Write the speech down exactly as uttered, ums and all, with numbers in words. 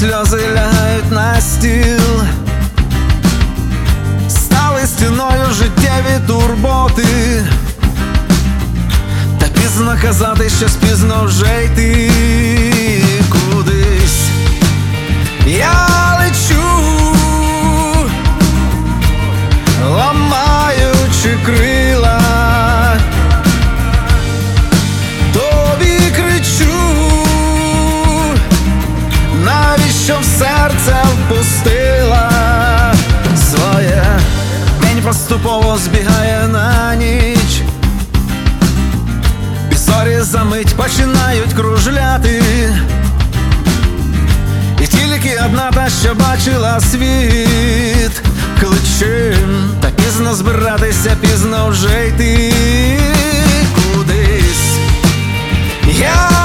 сльози лягають на стіл, стали стіною життєві турботи, та пізно казати, що пізно вже йти кудись. Я лечу, ламаючи крила, тобі кричу, навіщо в серце впустила своє. День поступово збігає на ніч, і зорі за мить починають кружляти, і тільки одна та, що бачила світ, кличе, та пізно збиратися, пізно вже йти кудись. Я